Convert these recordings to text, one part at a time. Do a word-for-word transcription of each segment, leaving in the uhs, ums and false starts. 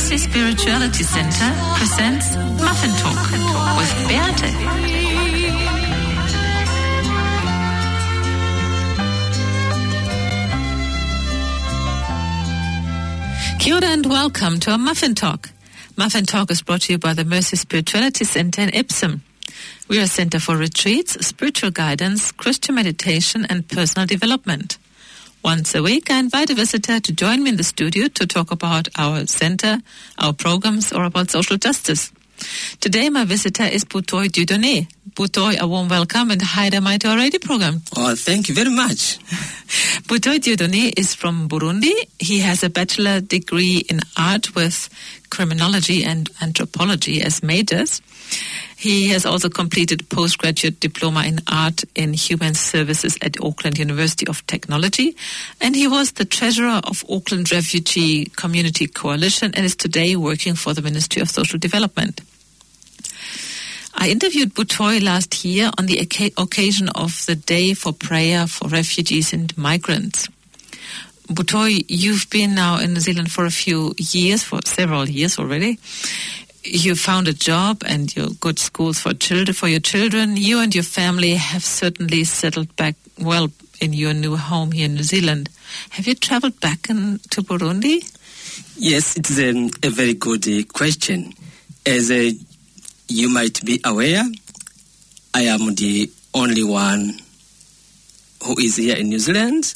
Mercy Spirituality Center presents Muffin Talk with Beate. Kia ora and welcome to our Muffin Talk. Muffin Talk is brought to you by the Mercy Spirituality Center in Epsom. We are a center for retreats, spiritual guidance, Christian meditation, and personal development. Once a week, I invite a visitor to join me in the studio to talk about our center, our programs, or about social justice. Today, my visitor is Butoy Dieudonné. Butoy, a warm welcome and hi to my to radio program. Oh, thank you very much. Butoy Dieudonné is from Burundi. He has a bachelor degree in art with criminology and anthropology as majors. He has also completed postgraduate diploma in art in human services at Auckland University of Technology, and he was the treasurer of Auckland Refugee Community Coalition and is today working for the Ministry of Social Development. I interviewed Butoy last year on the occasion of the Day for Prayer for Refugees and Migrants. Butoy, you've been now in New Zealand for a few years, for several years already. You found a job and your good schools for children, for your children. You and your family have certainly settled back well in your new home here in New Zealand. Have you traveled back in, to Burundi? Yes, it's a, a very good uh, question. As uh, you might be aware, I am the only one who is here in New Zealand.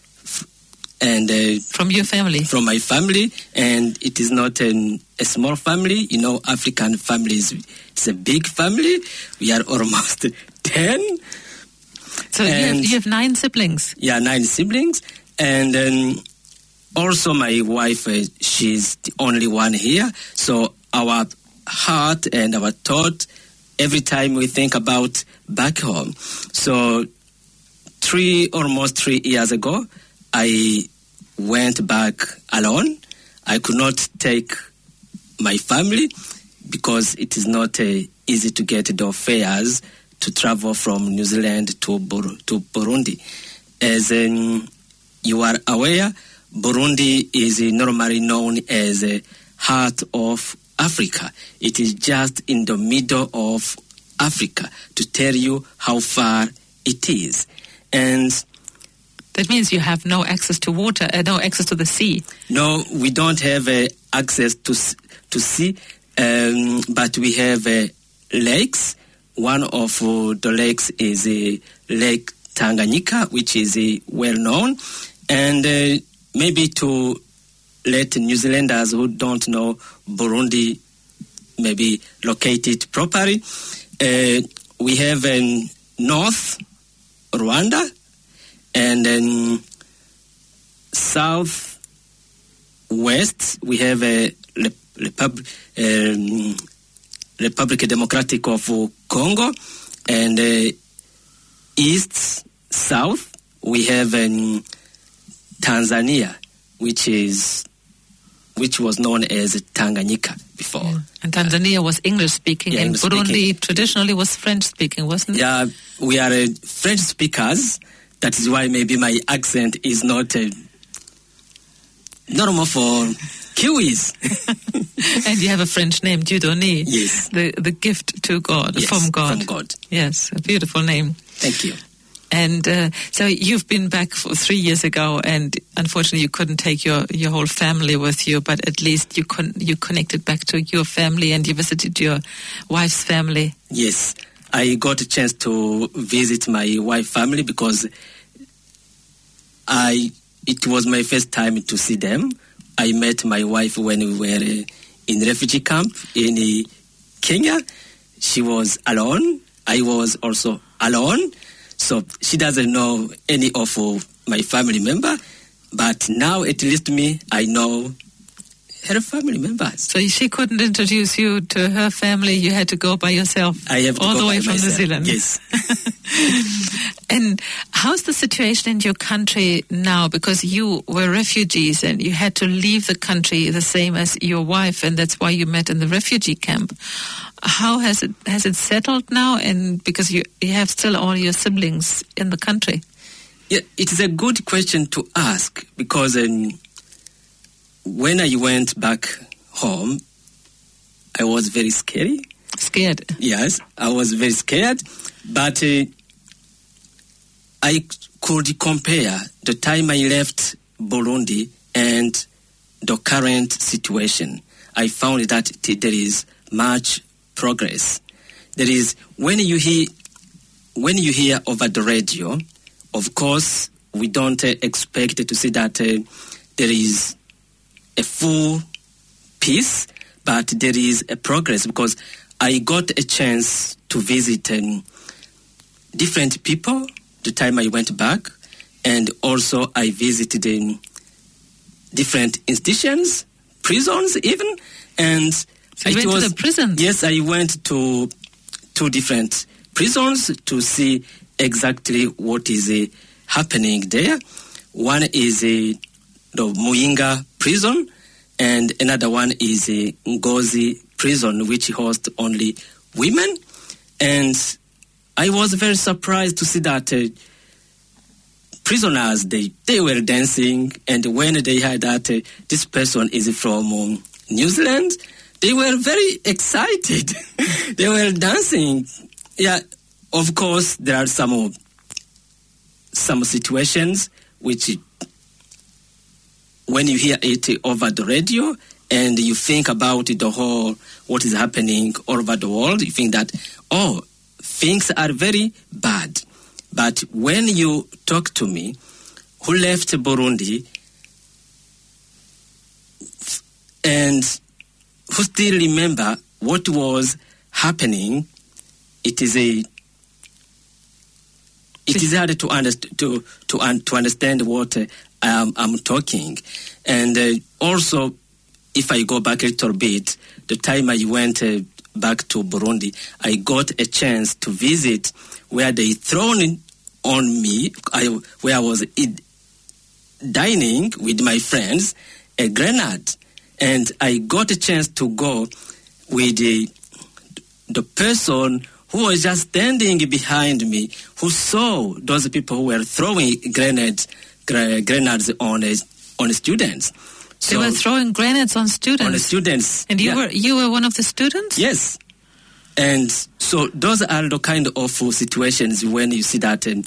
And uh, from your family? From my family, and it is not an, a small family. You know, African families, it's a big family. We are almost ten. So you have, you have nine siblings? Yeah, nine siblings. And um, also my wife, uh, she's the only one here. So our heart and our thought, every time we think about back home. So three, almost three years ago, I went back alone. I could not take my family because it is not uh, easy to get the fares to travel from New Zealand to Bur- to Burundi. As um, you are aware, Burundi is uh, normally known as the uh, heart of Africa. It is just in the middle of Africa, to tell you how far it is. And that means you have no access to water, uh, no access to the sea. No, we don't have uh, access to to sea, um, but we have uh, lakes. One of uh, the lakes is uh, Lake Tanganyika, which is uh, well known. And uh, maybe to let New Zealanders who don't know Burundi maybe locate it properly, uh, we have um, North Rwanda, and then south west we have a Repub- um, Republic Democratic of Congo, and uh, east south we have um, Tanzania, which is which was known as Tanganyika before. Yeah. And Tanzania uh, was English speaking, yeah, and English Burundi speaking. Traditionally was French speaking, wasn't it? Yeah, we are uh, French speakers. That is why maybe my accent is not uh, normal for Kiwis. And you have a French name, Dieudonné. Yes. The the gift to God, yes, from God. From God. Yes, a beautiful name. Thank you. And uh, so you've been back for three years ago, and unfortunately you couldn't take your, your whole family with you, but at least you con- you connected back to your family and you visited your wife's family. Yes. I got a chance to visit my wife's family because I it was my first time to see them. I met my wife when we were uh, in refugee camp in uh, Kenya. She was alone. I was also alone. So she doesn't know any of uh, my family member. But now at least me, I know her family members. So she couldn't introduce you to her family. You had to go by yourself. I have to all go the way by from myself. New Zealand. Yes. And how's the situation in your country now? Because you were refugees and you had to leave the country the same as your wife, and that's why you met in the refugee camp. How has it has it settled now? And because you you have still all your siblings in the country. Yeah, it is a good question to ask because um, when I went back home, I was very scary. Scared? Yes, I was very scared. But uh, I could compare the time I left Burundi and the current situation. I found that t- there is much progress. There is, when you hear, when you hear over the radio, of course, we don't uh, expect to see that uh, there is a full peace, but there is a progress, because I got a chance to visit um, different people the time I went back, and also I visited um, different institutions, prisons even, and so you it went was, to the prisons? Yes, I went to two different prisons to see exactly what is uh, happening there. One is uh, the Muyinga prison, and another one is a Ngozi prison, which hosts only women. And I was very surprised to see that uh, prisoners, they, they were dancing, and when they heard that uh, this person is from um, New Zealand, they were very excited. They were dancing. Yeah, of course, there are some, some situations which, when you hear it over the radio and you think about the whole, what is happening all over the world, you think that, oh, things are very bad. But when you talk to me, who left Burundi and who still remember what was happening, it is a it is hard to understand to to, un- to understand what uh, I'm, I'm talking. And uh, also, if I go back a little bit, the time I went uh, back to Burundi, I got a chance to visit where they thrown on me, I, where I was eat, dining with my friends, a grenade. And I got a chance to go with the, the person who was just standing behind me, who saw those people who were throwing grenades, gra- grenades on uh, on students. So they were throwing grenades on students? On the students. And you yeah. were you were one of the students? Yes. And so those are the kind of situations when you see that um,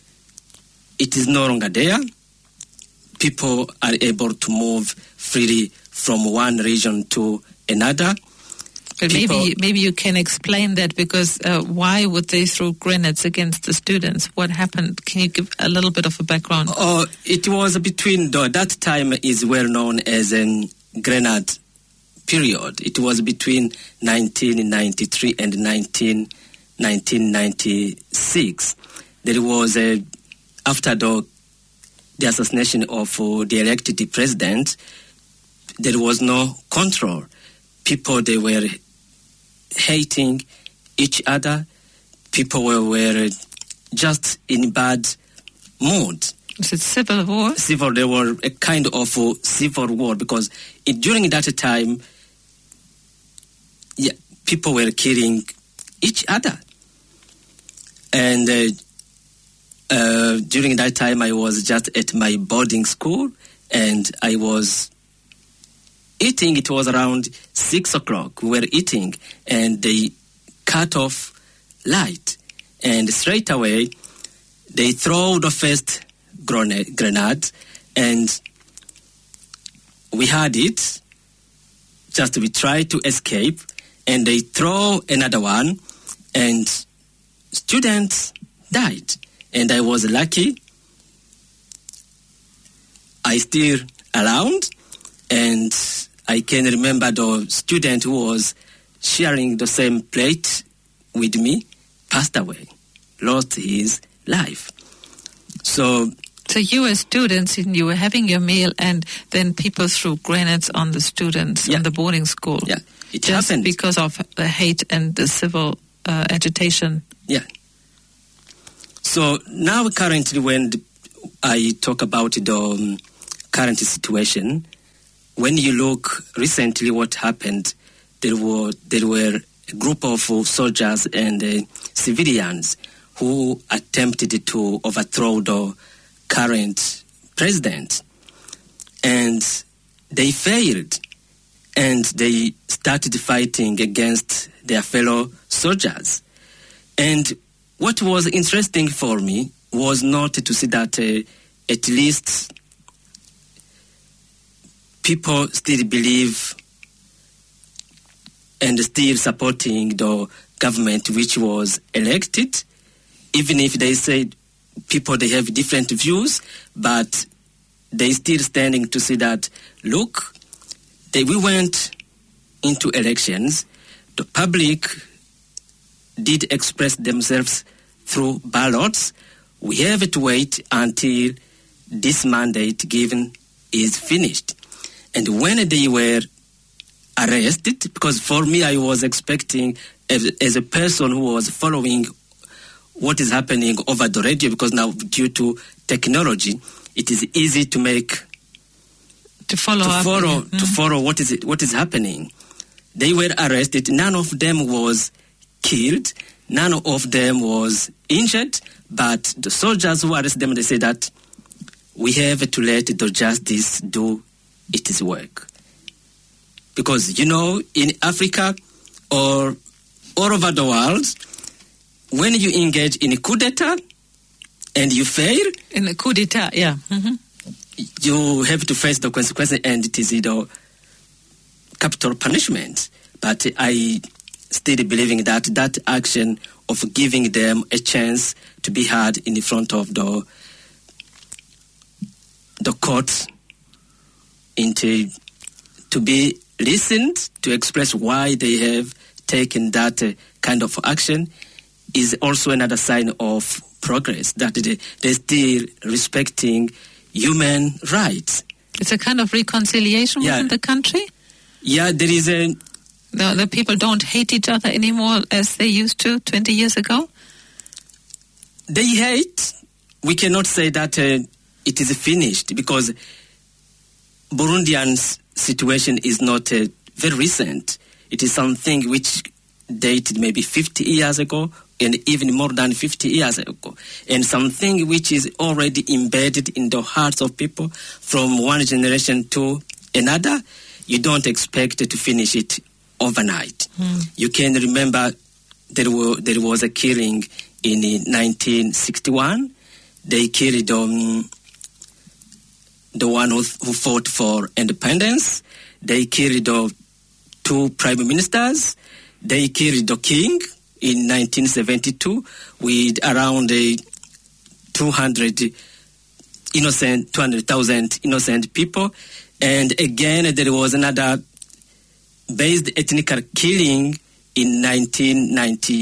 it is no longer there. People are able to move freely from one region to another. But People, maybe maybe you can explain that, because uh, why would they throw grenades against the students? What happened? Can you give a little bit of a background? Oh, it was between, the, that time is well known as a grenade period. It was between nineteen ninety-three and nineteen ninety-six. There was, a, after the, the assassination of uh, the elected president, there was no control. People, they were hating each other. People were, were just in bad mood. Is it civil war? Civil, they were a kind of uh, civil war, because it, during that time, yeah, people were killing each other. And uh, uh, during that time, I was just at my boarding school, and I was eating. It was around six o'clock. We were eating, and they cut off light. And straight away, they throw the first grenade, grenade and we had it. Just we tried to escape, and they throw another one, and students died. And I was lucky. I still around, and I can remember the student who was sharing the same plate with me passed away, lost his life. So, so you were students and you were having your meal, and then people threw grenades on the students yeah. in the boarding school. Yeah, it just happened because of the hate and the civil uh, agitation. Yeah. So now, currently, when the, I talk about the um, current situation, when you look recently what happened, there were there were a group of soldiers and uh, civilians who attempted to overthrow the current president, and they failed. and they started fighting against their fellow soldiers. And what was interesting for me was not to see that uh, at least people still believe and still supporting the government which was elected, even if they said people, they have different views, but they still standing to see that, look, they, we went into elections, the public did express themselves through ballots. We have to wait until this mandate given is finished. And when they were arrested, because for me I was expecting, as, as a person who was following what is happening over the radio, because now due to technology, it is easy to make to follow to up, follow yeah. to mm. follow what is it, what is happening. They were arrested. None of them was killed. None of them was injured. But the soldiers who arrested them, they say that we have to let the justice do its work. Because, you know, in Africa or all over the world, when you engage in a coup d'etat and you fail, in a coup d'etat, yeah, mm-hmm. you have to face the consequences, and it is, you know, capital punishment. But I still believing that that action of giving them a chance to be heard in the front of the the court, into to be listened, to express why they have taken that uh, kind of action, is also another sign of progress, that they, they're still respecting human rights. It's a kind of reconciliation yeah. within the country? Yeah, there is a... The, the people don't hate each other anymore as they used to twenty years ago? They hate. We cannot say that uh, it is finished, because Burundians' situation is not uh, very recent. It is something which dated maybe fifty years ago, and even more than fifty years ago, and something which is already embedded in the hearts of people from one generation to another. You don't expect to finish it overnight. Mm. You can remember there, were, there was a killing in nineteen sixty-one. They killed um, the one who, who fought for independence. They killed uh, two prime ministers. They killed the king in nineteen seventy-two with around uh, two hundred innocent, two hundred thousand innocent people. And again, there was another based ethnic killing in nineteen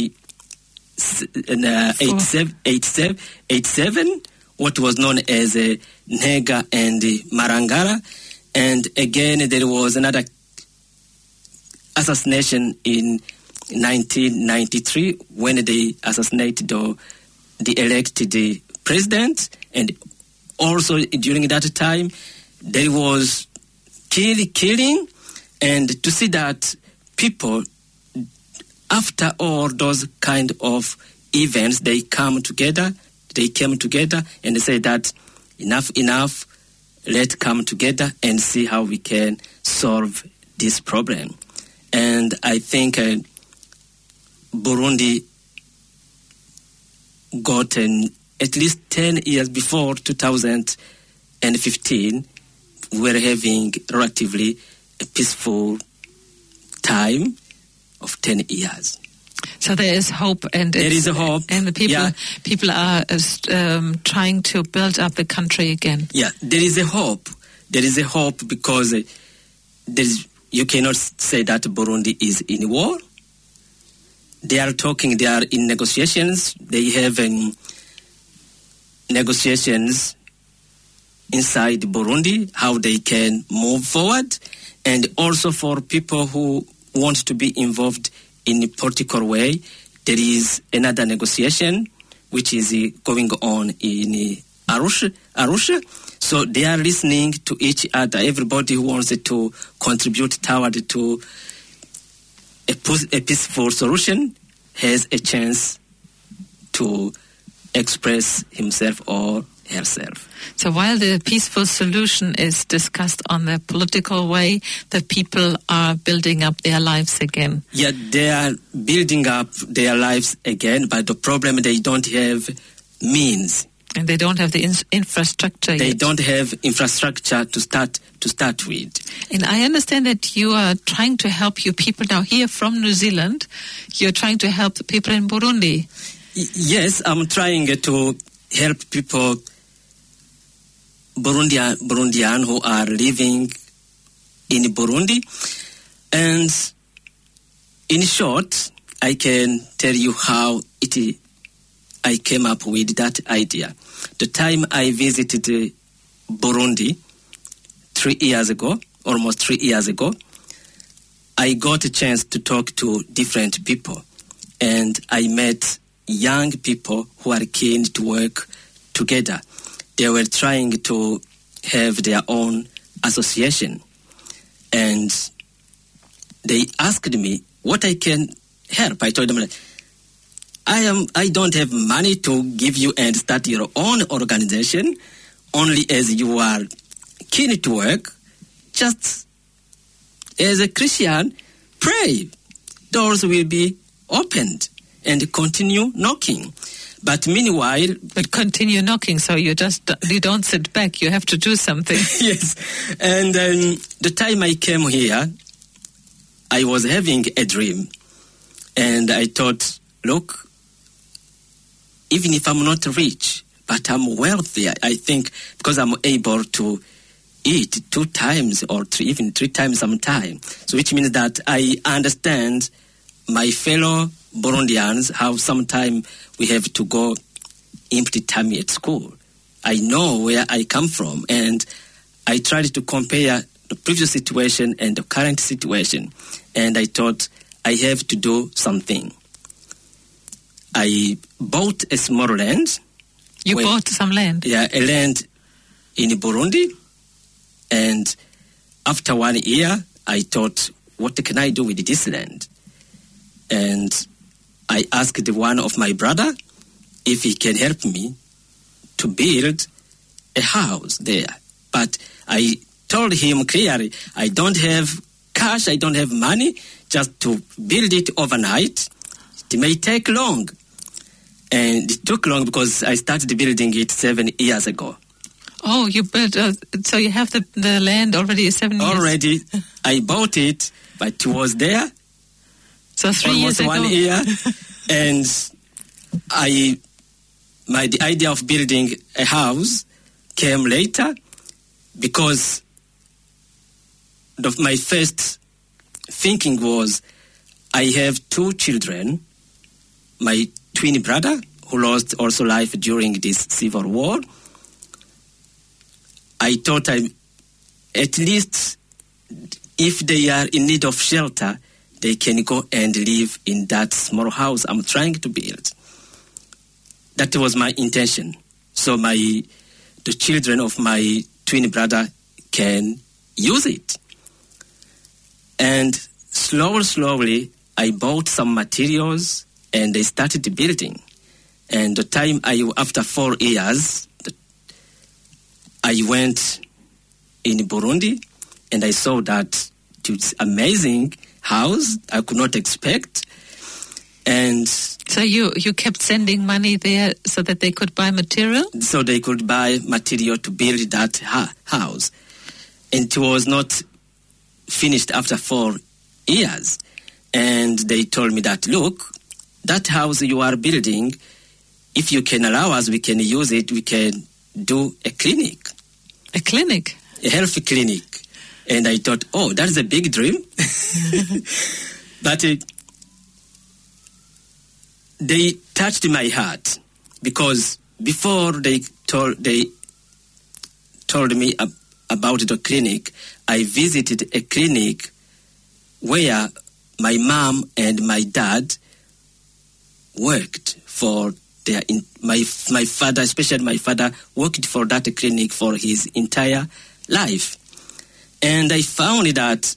eighty-seven, what was known as uh, Nega and uh, Marangara. And again, there was another assassination in nineteen ninety-three when they assassinated the, the elected uh, president. And also during that time, there was kill, killing. And to see that people, after all those kind of events, they come together, they came together and they say that enough, enough, let's come together and see how we can solve this problem. And I think uh, Burundi got an, at least ten years before two thousand fifteen, we were having relatively a peaceful time of ten years. So there is hope, and there is a hope, and the people yeah. people are um, trying to build up the country again. Yeah, there is a hope. There is a hope because uh, there is. You cannot say that Burundi is in war. They are talking. They are in negotiations. They have um, negotiations inside Burundi, how they can move forward. And also for people who want to be involved in a political way, there is another negotiation which is uh, going on in uh, Arusha, Arusha. So they are listening to each other. Everybody who wants to contribute toward to a, a peaceful solution has a chance to express himself or herself. So while the peaceful solution is discussed on the political way, the people are building up their lives again. Yeah, they are building up their lives again, but the problem, they don't have means. And they don't have the in- infrastructure They yet. don't have infrastructure to start to start with. And I understand that you are trying to help your people now here from New Zealand. You're trying to help the people in Burundi. Y- yes, I'm trying to help people, Burundian, Burundian who are living in Burundi. And in short, I can tell you how it I came up with that idea. The time I visited uh, Burundi three years ago, almost three years ago, I got a chance to talk to different people. And I met young people who are keen to work together. They were trying to have their own association. And they asked me what I can help. I told them, I am. I don't have money to give you and start your own organization. Only as you are keen to work, just as a Christian, pray. Doors will be opened and continue knocking. But meanwhile, But continue knocking, so you just you don't sit back. You have to do something. yes. And um, the time I came here, I was having a dream, and I thought, look, even if I'm not rich, but I'm wealthy, I think, because I'm able to eat two times or three, even three times sometimes. So which means that I understand my fellow Burundians, how sometimes we have to go empty tummy at school. I know where I come from, and I tried to compare the previous situation and the current situation, and I thought I have to do something. I bought a small land. You where- bought some land. Yeah, a land in Burundi. And after one year, I thought, what can I do with this land? And I asked one of my brother if he can help me to build a house there. But I told him clearly, I don't have cash, I don't have money, just to build it overnight. It may take long. And it took long because I started building it seven years ago. Oh, you built. Uh, so you have the the land already seven years. Already, I bought it, but it was there So three almost years ago. one year. And I, my the idea of building a house came later because the, my first thinking was I have two children, my twin brother who lost also life during this civil war. I thought I, at least if they are in need of shelter, they can go and live in that small house I'm trying to build. That was my intention. So my the children of my twin brother can use it. And slowly, slowly, I bought some materials and I started building. And the time I, after four years, I went in Burundi and I saw that it's amazing house I could not expect. And So you you kept sending money there so that they could buy material. so they could buy material to build that ha- house. And it was not finished after four years. And they told me that, look, that house you are building, if you can allow us, we can use it, we can do a clinic, A clinic. a health clinic. And I thought, oh, that's a big dream. But uh, they touched my heart because before they told they told me ab- about the clinic, I visited a clinic where my mom and my dad worked for their in, my my father, especially my father, worked for that clinic for his entire life, and I found that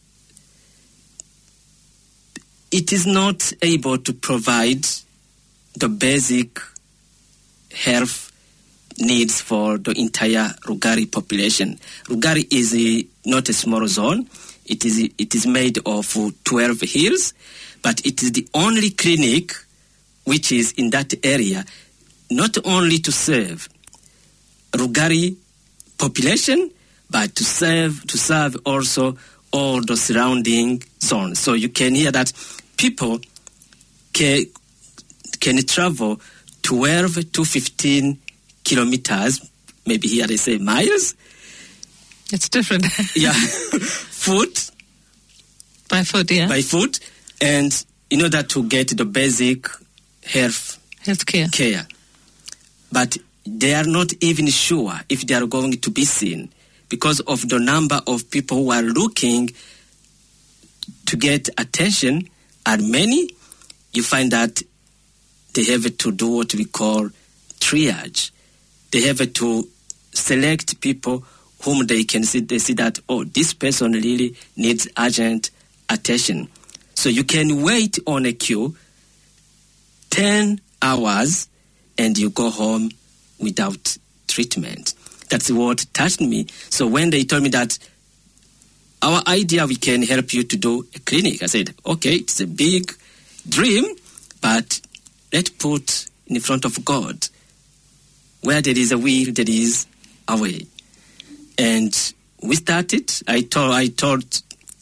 it is not able to provide the basic health needs for the entire Rugari population. Rugari is a, not a small zone. It is it is made of twelve hills, but it is the only clinic which is in that area, not only to serve Rugari population, but to serve to serve also all the surrounding zones. So you can hear that people can, can travel twelve to fifteen kilometers, maybe here they say miles. It's different. Yeah, foot. By foot, yeah. By foot, and in order to get the basic health Healthcare. care. But they are not even sure if they are going to be seen because of the number of people who are looking to get attention are many. You find that they have to do what we call triage. They have to select people whom they can see. They see that, oh, this person really needs urgent attention. So you can wait on a queue ten hours and you go home without treatment. That's what touched me. So when they told me that our idea, we can help you to do a clinic, I said, okay, it's a big dream, but let's put in front of God. Where there is a will, there is a way. And we started. I told, I told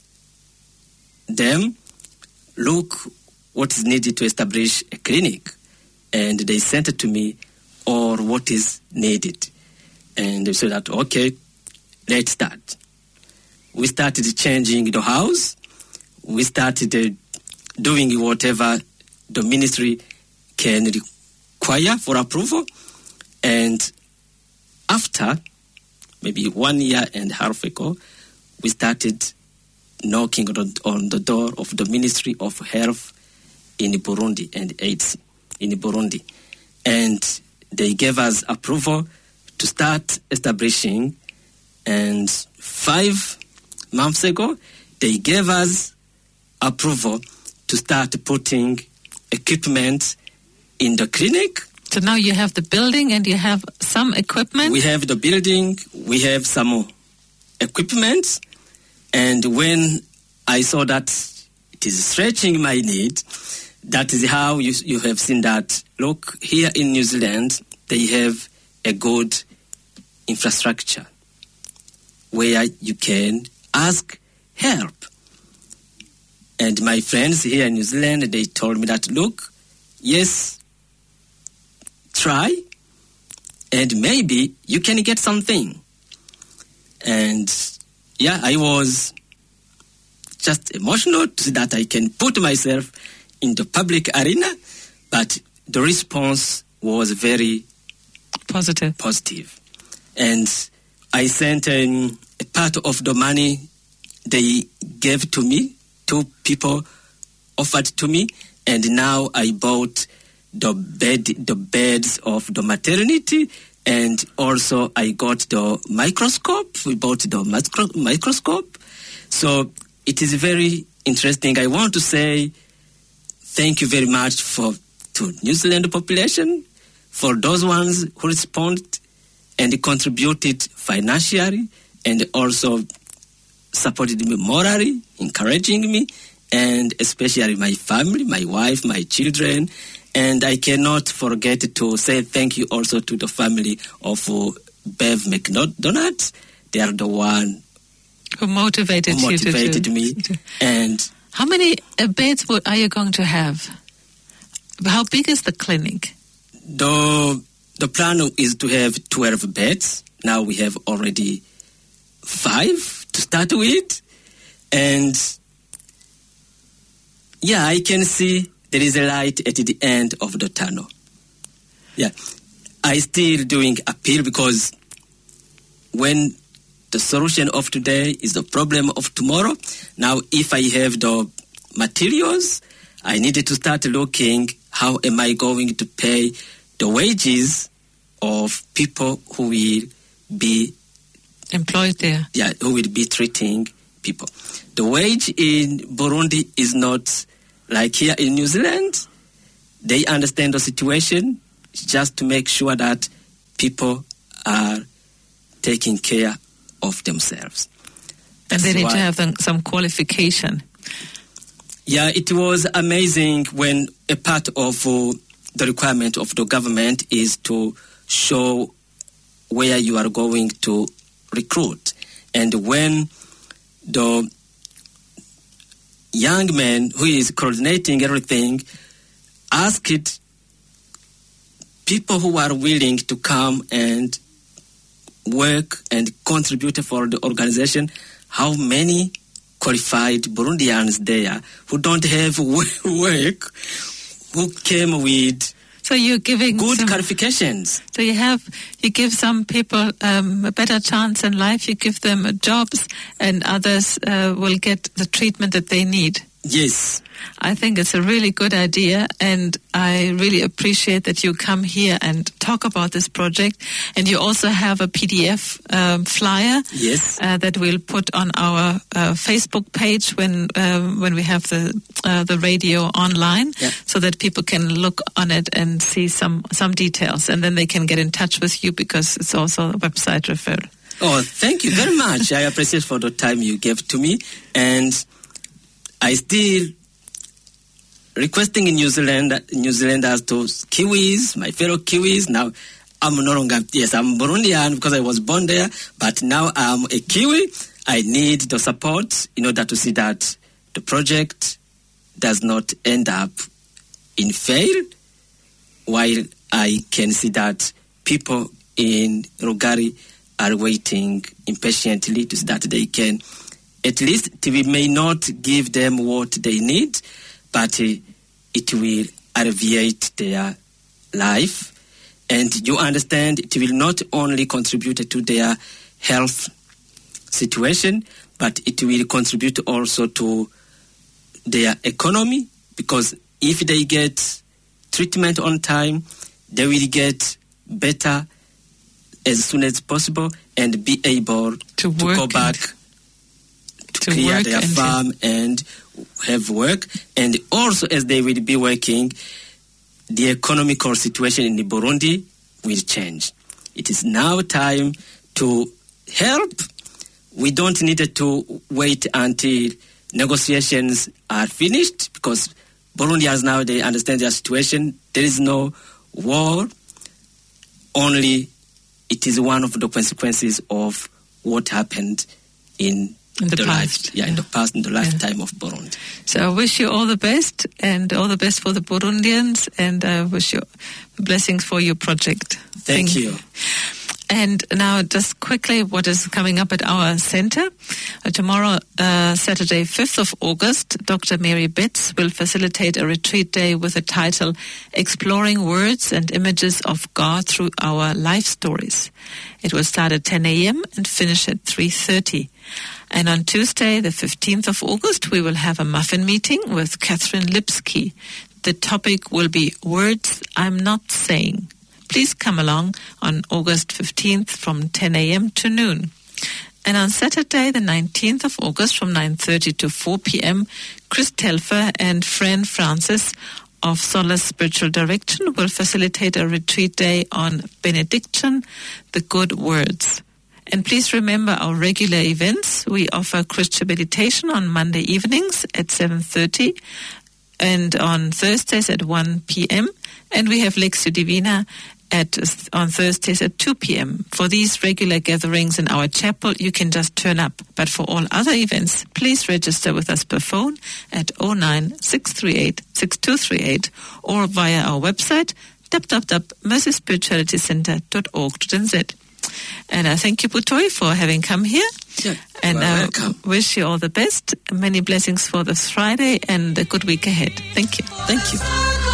them, look what is needed to establish a clinic. And they sent it to me, or what is needed. And they said that, okay, let's start. We started changing the house. We started uh, doing whatever the ministry can require for approval. And after maybe one year and a half ago, we started knocking on the door of the Ministry of Health in Burundi and AIDS in Burundi. And they gave us approval to start establishing. And five months ago, they gave us approval to start putting equipment in the clinic. So now you have the building and you have some equipment? We have the building, we have some equipment. And when I saw that it is stretching my need, that is how you, you have seen that. Look, here in New Zealand, they have a good infrastructure where you can ask help. And my friends here in New Zealand, they told me that, look, yes, try, and maybe you can get something. And yeah, I was just emotional to see that I can put myself in the public arena, but the response was very positive. Positive. And I sent um, a part of the money they gave to me, two people offered to me, and now I bought the bed, the beds of the maternity, and also I got the microscope. We bought the micro- microscope. So it is very interesting. I want to say thank you very much for to New Zealand population, for those ones who responded and contributed financially and also supported me morally, encouraging me, and especially my family, my wife, my children. And I cannot forget to say thank you also to the family of uh, Bev McDonald. They are the one who motivated, who motivated you to, me. To, and how many uh, beds would, are you going to have? How big is the clinic? The the plan is to have twelve beds. Now we have already five to start with, and yeah, I can see there is a light at the end of the tunnel. Yeah, I still doing appeal because when the solution of today is the problem of tomorrow. Now, if I have the materials, I needed to start looking how am I going to pay the wages of people who will be employed there. Yeah, who will be treating people. The wage in Burundi is not like here in New Zealand. They understand the situation just to make sure that people are taking care of themselves. And That's they need why- to have them- some qualification. Yeah, it was amazing when a part of uh, the requirement of the government is to show where you are going to recruit. And when the young man who is coordinating everything asked people who are willing to come and work and contribute for the organization, how many qualified Burundians there who don't have work, who came with So you're giving good some, qualifications. so you have you give some people um, a better chance in life. You give them uh, jobs, and others uh, will get the treatment that they need. Yes. I think it's a really good idea, and I really appreciate that you come here and talk about this project. And you also have a P D F um, flyer Yes. uh, that we'll put on our uh, Facebook page when um, when we have the uh, the radio online, Yeah. so that people can look on it and see some some details, and then they can get in touch with you because it's also a website referral. Oh, thank you very much. I appreciate for the time you gave to me. And I still requesting in New Zealand, New Zealanders to Kiwis, my fellow Kiwis. Now, I'm no longer, yes, I'm Burundian because I was born there, but now I'm a Kiwi. I need the support in order to see that the project does not end up in fail, while I can see that people in Rugari are waiting impatiently to see that they can, at least we may not give them what they need, but uh, it will alleviate their life. And you understand, it will not only contribute to their health situation, but it will contribute also to their economy, because if they get treatment on time, they will get better as soon as possible and be able To to, work go back and- to, to clear work their and to- farm and have work. And also, as they will be working, the economical situation in Burundi will change. It is now time to help. We don't need to wait until negotiations are finished, because Burundians now, they understand their situation. There is no war. Only it is one of the consequences of what happened in, In the life, past, yeah, in yeah. the past, in the lifetime of Burundi. So I wish you all the best, and all the best for the Burundians, and I wish you blessings for your project. Thank you. And now just quickly what is coming up at our center. Uh, tomorrow, uh, Saturday, fifth of August, Doctor Mary Betts will facilitate a retreat day with the title Exploring Words and Images of God Through Our Life Stories. It will start at ten a.m. and finish at three thirty. And on Tuesday, the fifteenth of August, we will have a muffin meeting with Catherine Lipsky. The topic will be Words I'm Not Saying. Please come along on August fifteenth from ten a.m. to noon. And on Saturday, the nineteenth of August from nine thirty to four p.m., Chris Telfer and Fran Francis of Solace Spiritual Direction will facilitate a retreat day on Benediction, the Good Words. And please remember our regular events. We offer Christian meditation on Monday evenings at seven thirty and on Thursdays at one p.m. And we have Lectio Divina at on Thursdays at two p.m. For these regular gatherings in our chapel, you can just turn up. But for all other events, please register with us per phone at oh nine six three eight six two three eight or via our website w w w dot mercy spirituality center dot org dot n z. And I thank you, Butoi, for having come here. Yeah, and you are I welcome. wish you all the best, many blessings for this Friday, and a good week ahead. Thank you. Thank you.